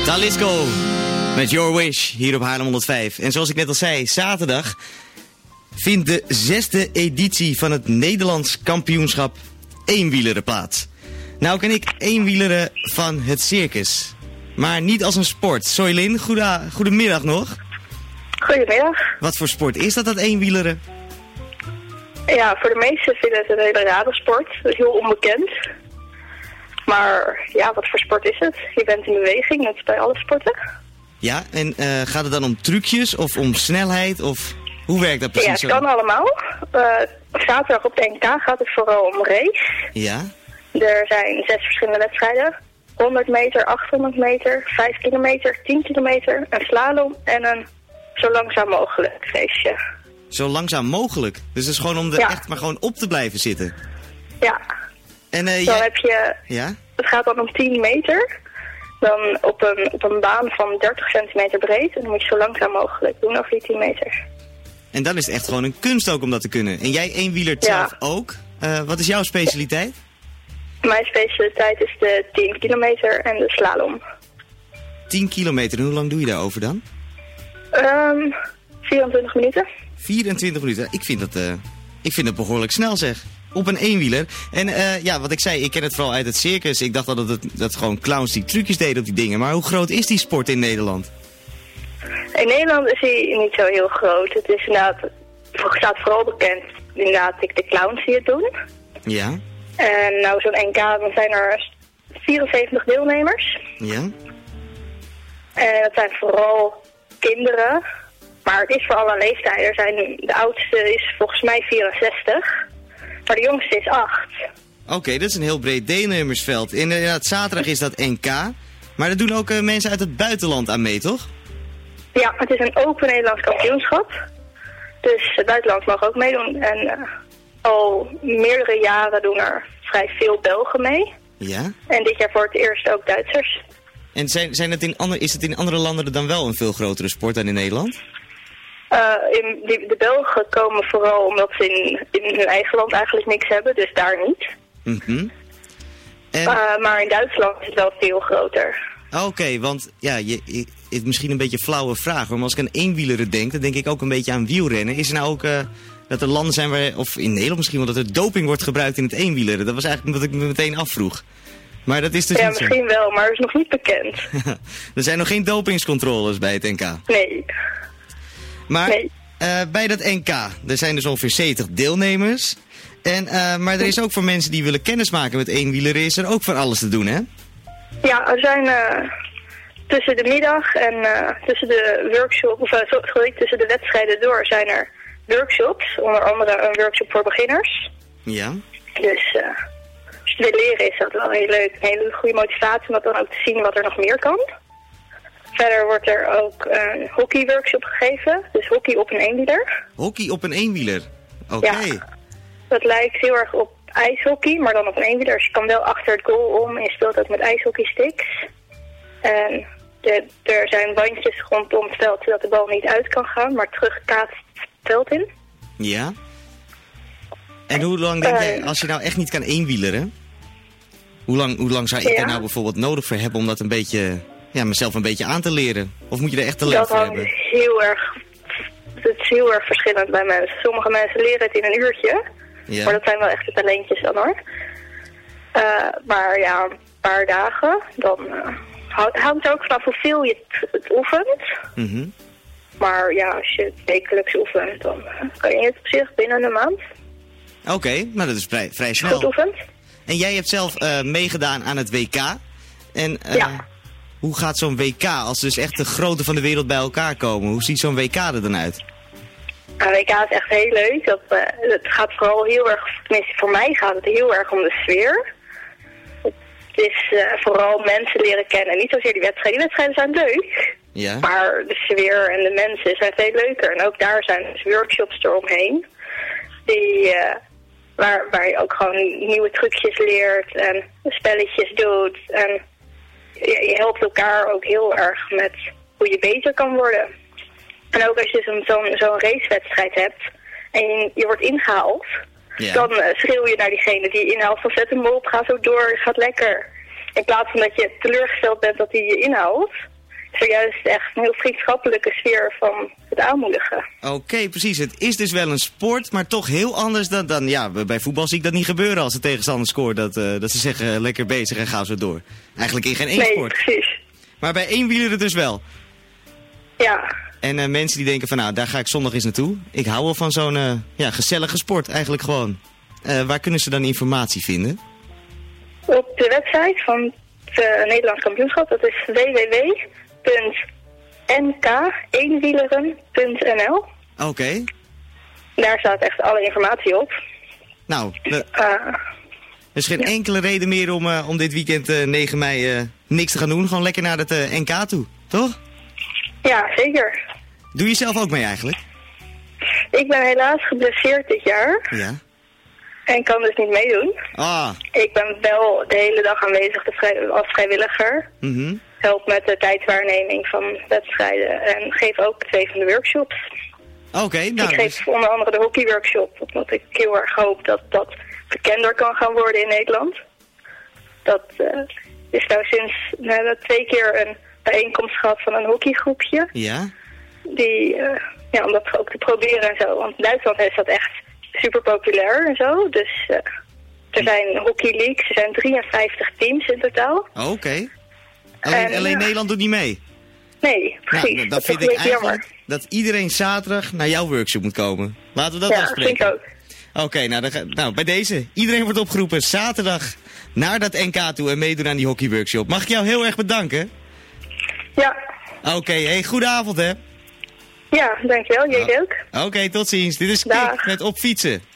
Talisco met Your Wish hier op Haarlem 105. En zoals ik net al zei, zaterdag vindt de 6e editie van het Nederlands kampioenschap eenwieleren plaats. Nou ken ik eenwieleren van het circus, maar niet als een sport. Soylin, goedemiddag nog. Goedemiddag. Wat voor sport is dat eenwieleren? Ja, voor de meesten vinden het een hele rare sport. Dat is heel onbekend. Maar ja, wat voor sport is het? Je bent in beweging, net als bij alle sporten. Ja, en gaat het dan om trucjes of om snelheid? Of hoe werkt dat precies? Ja, het kan allemaal. Zaterdag op de NK gaat het vooral om race. Ja. Er zijn 6 verschillende wedstrijden. 100 meter, 800 meter, 5 kilometer, 10 kilometer, een slalom en een zo langzaam mogelijk raceje. Zo langzaam mogelijk? Dus het is gewoon om er echt maar gewoon op te blijven zitten? Ja. En dan heb je... Ja? Het gaat dan om 10 meter. Dan op een baan van 30 centimeter breed. En dan moet je zo langzaam mogelijk doen over die 10 meter. En dan is het echt gewoon een kunst ook om dat te kunnen. En jij eenwielert zelf ook. Wat is jouw specialiteit? Mijn specialiteit is de 10 kilometer en de slalom. 10 kilometer, en hoe lang doe je daarover dan? 24 minuten. 24 minuten? Ik vind dat behoorlijk snel zeg. Op een eenwieler. En ja, wat ik zei, ik ken het vooral uit het circus. Ik dacht dat gewoon clowns die trucjes deden op die dingen. Maar hoe groot is die sport in Nederland? In Nederland is hij niet zo heel groot. Het is inderdaad, staat vooral bekend inderdaad de clowns die het doen. Ja. En nou zo'n NK, dan zijn er 74 deelnemers. Ja. En dat zijn vooral kinderen. Maar het is voor alle leeftijden. De oudste is volgens mij 64. Maar de jongste is 8. Oké, dat is een heel breed deelnemersveld. Inderdaad, zaterdag is dat NK. Maar er doen ook mensen uit het buitenland aan mee, toch? Ja, het is een open Nederlands kampioenschap. Dus het buitenland mag ook meedoen. En al meerdere jaren doen er vrij veel Belgen mee. Ja. En dit jaar voor het eerst ook Duitsers. En is het in andere landen dan wel een veel grotere sport dan in Nederland? De Belgen komen vooral omdat ze in hun eigen land eigenlijk niks hebben, dus daar niet. Mm-hmm. Maar in Duitsland is het wel veel groter. Oké, want ja, het misschien een beetje een flauwe vraag, maar als ik aan eenwieleren denk, dan denk ik ook een beetje aan wielrennen. Is er nou ook dat er landen zijn waar, of in Nederland misschien wel, dat er doping wordt gebruikt in het eenwieleren? Dat was eigenlijk wat ik me meteen afvroeg. Maar dat is dus niet zo. Misschien wel, maar het is nog niet bekend. Er zijn nog geen dopingscontroles bij het NK? Nee. Maar bij dat NK, er zijn dus ongeveer 70 deelnemers. Maar er is ook voor mensen die willen kennismaken met eenwieleren, is er ook van alles te doen, hè? Ja, er zijn tussen de middag en tussen de workshop, tussen de wedstrijden door zijn er workshops. Onder andere een workshop voor beginners. Ja. Dus als je wil leren is dat wel heel leuk. Een hele goede motivatie om dat dan ook te zien wat er nog meer kan. Verder wordt er ook een hockeyworkshop gegeven. Dus hockey op een eenwieler. Hockey op een eenwieler? Oké. Ja, dat lijkt heel erg op ijshockey, maar dan op een eenwieler. Dus je kan wel achter het goal om en je speelt ook met ijshockeysticks. En er zijn bandjes rondom het veld zodat de bal niet uit kan gaan, maar terugkaatst het veld in. Ja. En hoe lang denk jij, als je nou echt niet kan eenwieleren, hoe lang zou ik er nou bijvoorbeeld nodig voor hebben om dat een beetje, ja, mezelf een beetje aan te leren? Of moet je er echt talent voor hebben? Het is heel erg verschillend bij mensen. Sommige mensen leren het in een uurtje, maar dat zijn wel echt de talentjes dan hoor. Maar ja, een paar dagen, dan hangt er ook vanaf hoeveel je het oefent. Mm-hmm. Maar ja, als je het wekelijks oefent, dan kan je het op zich binnen een maand. Oké, maar dat is vrij snel. Goed oefent. En jij hebt zelf meegedaan aan het WK. En hoe gaat zo'n WK als dus echt de grote van de wereld bij elkaar komen? Hoe ziet zo'n WK er dan uit? Een WK is echt heel leuk. Het gaat vooral heel erg, tenminste voor mij gaat het heel erg om de sfeer. Het is vooral mensen leren kennen. Niet zozeer die wedstrijden. Die wedstrijden zijn leuk. Ja. Maar de sfeer en de mensen zijn veel leuker. En ook daar zijn dus workshops eromheen. Waar je ook gewoon nieuwe trucjes leert en spelletjes doet. En je helpt elkaar ook heel erg met hoe je beter kan worden. En ook als je zo'n racewedstrijd hebt en je wordt ingehaald, dan schreeuw je naar diegene die je inhaalt van zet hem op, ga zo door, gaat lekker. In plaats van dat je teleurgesteld bent dat hij je inhaalt, zojuist echt een heel vriendschappelijke sfeer van het aanmoedigen. Oké, precies. Het is dus wel een sport, maar toch heel anders dan ja, bij voetbal zie ik dat niet gebeuren als de tegenstander scoort. Dat ze zeggen lekker bezig en gaan zo door. Eigenlijk in geen één sport. Nee, precies. Maar bij eenwieleren dus wel. Ja. En mensen die denken van nou, daar ga ik zondag eens naartoe. Ik hou wel van zo'n gezellige sport eigenlijk gewoon. Waar kunnen ze dan informatie vinden? Op de website van het Nederlands kampioenschap, dat is www.nk1wieleren.nl. Oké. Daar staat echt alle informatie op. Nou, er is geen enkele reden meer om dit weekend 9 mei niks te gaan doen. Gewoon lekker naar het NK toe, toch? Ja, zeker. Doe je zelf ook mee eigenlijk? Ik ben helaas geblesseerd dit jaar. Ja. En kan dus niet meedoen. Ah. Ik ben wel de hele dag aanwezig als vrijwilliger. Help met de tijdwaarneming van wedstrijden en geef ook 2 van de workshops. Oké, nou. Ik geef onder andere de hockeyworkshop, omdat ik heel erg hoop dat dat bekender kan gaan worden in Nederland. Dat is nou sinds 2 keer een bijeenkomst gehad van een hockeygroepje. Ja. Om dat ook te proberen en zo. Want in Duitsland is dat echt super populair en zo. Dus er zijn hockey leagues, er zijn 53 teams in totaal. Oké. Alleen Nederland doet niet mee? Nee, precies. Nou, dan vind ik eigenlijk dat iedereen zaterdag naar jouw workshop moet komen. Laten we dat afspreken. Ja, vind ik ook. Oké, nou bij deze. Iedereen wordt opgeroepen zaterdag naar dat NK toe en meedoen aan die hockeyworkshop. Mag ik jou heel erg bedanken? Ja. Oké, hey, goedenavond hè. Ja, dankjewel. Jij ook. Oké, tot ziens. Dit is Kik met Op Fietsen.